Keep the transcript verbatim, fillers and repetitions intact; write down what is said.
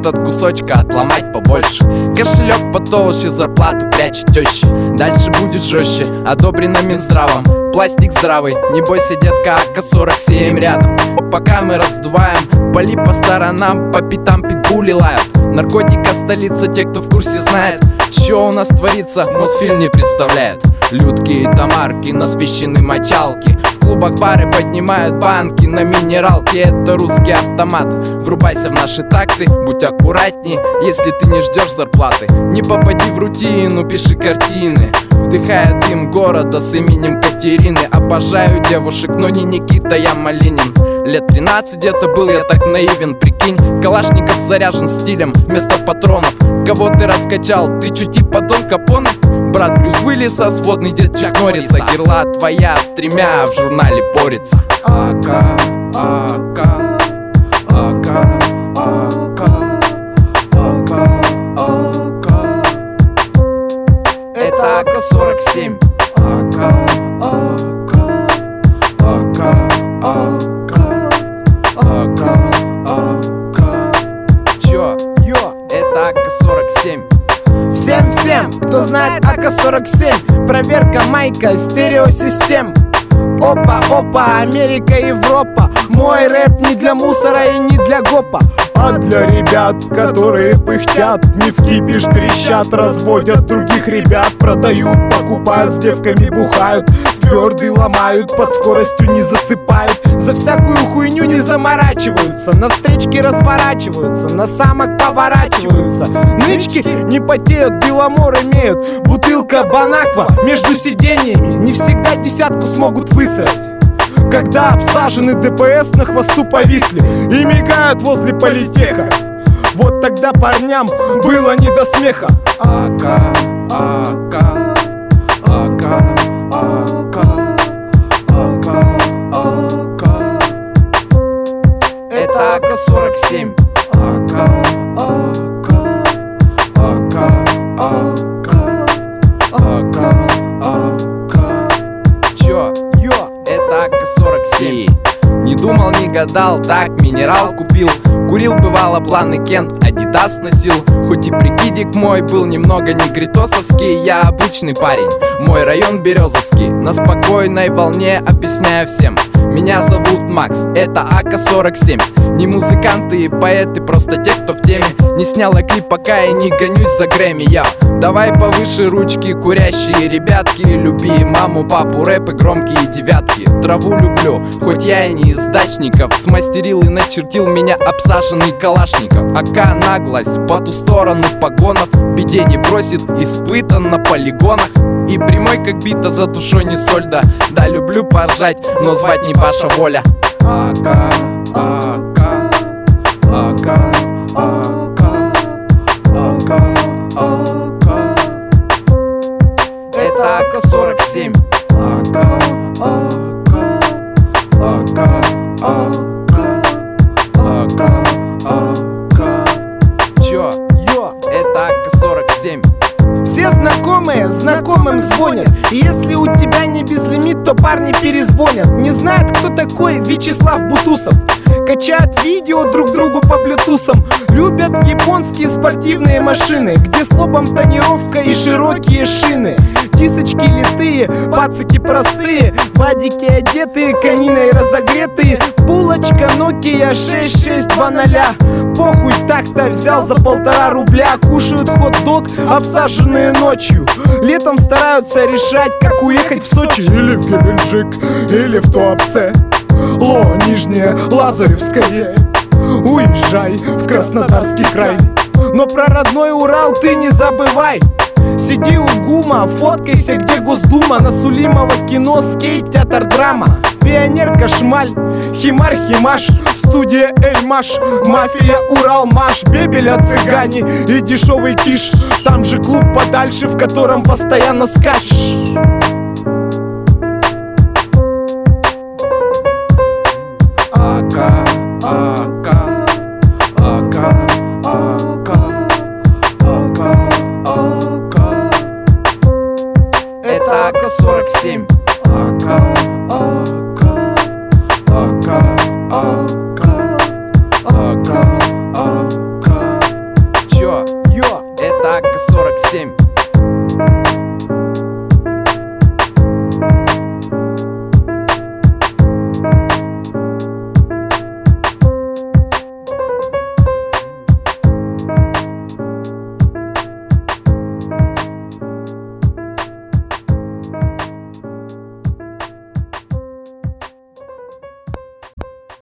Может от кусочка отломать побольше, кошелек потолще, зарплату прячет теща. Дальше будет жестче, одобрено Минздравом. Пластик здравый, не бойся, детка, а ка сорок семь рядом. Пока мы раздуваем, пали по сторонам, по пятам питбули лают. Наркотика столица, те, кто в курсе, знает, что у нас творится, Мосфильм не представляет. Людки и тамарки, насвищены мочалки, в клубах бары поднимают банки на минералке. Это русский автомат, врубайся в наши такты, будь аккуратней, если ты не ждешь зарплаты. Не попади в рутину, пиши картины, вдыхая дым города с именем Катерины. Обожаю девушек, но не Никита, я Малинин. Лет тринадцать где-то был я так наивен, прикинь. Калашников заряжен стилем вместо патронов. Кого ты раскачал, ты чуть типа Дон Капоне? Брат Брюс Уиллиса, сводный дед Чак Норриса. Герла твоя с тремя в журнале борется. Ака, ака, ака, ака, ака, ака. Это АК сорок семь. Ака, ака, ака, ака, ака, ака. Чё? Йо, это АК сорок семь. Всем-всем, кто знает АК сорок семь, проверка майка, стереосистем. Опа-опа, Америка, Европа. Мой рэп не для мусора и не для гопа, а для ребят, которые пыхтят, не в кипиш трещат, разводят других ребят, продают, покупают, с девками бухают, твердый ломают, под скоростью не засыпают, за всякую хуйню не заморачиваются, на встречке разворачиваются, на самок поворачиваются. Нычки не потеют, беломор имеют, бутылка Бонаква между сиденьями, не всегда десятку смогут высрать. Когда обсажены ДПС на хвосту повисли и мигают возле политеха, вот тогда парням было не до смеха. Ака, ака, ака, ака, ака, ака. Это АК сорок семь. Ака, ака, ака, ака, ака, ака. Чё? Йо, это АК сорок семь. Не думал, не гадал, так минерал купил. Курил, бывало, планы Кент, Адидас носил. Хоть и прикидик мой был немного негритосовский, я обычный парень, мой район Березовский. На спокойной волне объясняю всем, меня зовут Макс, это АК сорок семь. Не музыканты и поэты, просто те, кто в теме. Не сняла клип, пока я не гонюсь за Грэмми, я. Давай повыше ручки, курящие ребятки. Люби маму, папу, рэп и громкие девятки. Траву люблю, хоть я и не из дачников. Смастерил и начертил меня обсаженный Калашников. АК наглость, по ту сторону погонов. В беде не бросит, испытан на полигонах. И прямой как бита, за душой не соль, да. Да, люблю поржать, но звать не Паша Воля. Ака, ака, ака, ака, ака, ака. Это АК сорок семь. Ака, ака, ака, ака, ака, ака. Чё? йо, Это АК сорок семь. все знакомые знакомым звонят, и если у тебя не безлимит, то парни перезвонят. Не знают, кто такой Вячеслав Бутусов, качают видео друг другу по блютусам. Любят японские спортивные машины, где с лобом тонировка и широкие шины. Дисочки литые, пацаки простые, вадики одетые, каниной разогретые. Булочка Nokia шесть шесть два ноль. Похуй, так-то взял за полтора рубля. Кушают хот-дог, обсаженные ночью. Летом стараются решать, как уехать в Сочи или в Геленджик, или в Туапсе. Ло, Нижнее, Лазаревское. Уезжай в Краснодарский край, но про родной Урал ты не забывай. Сиди у ГУМа, фоткайся, где Госдума. На Сулимова кино, скейт, театр, драма. Пионерка, Шмаль, Химар, Химаш, студия Эльмаш, мафия, Урал, Маш, Бебеля, цыгане и дешевый киш. Там же клуб подальше, в котором постоянно скачешь.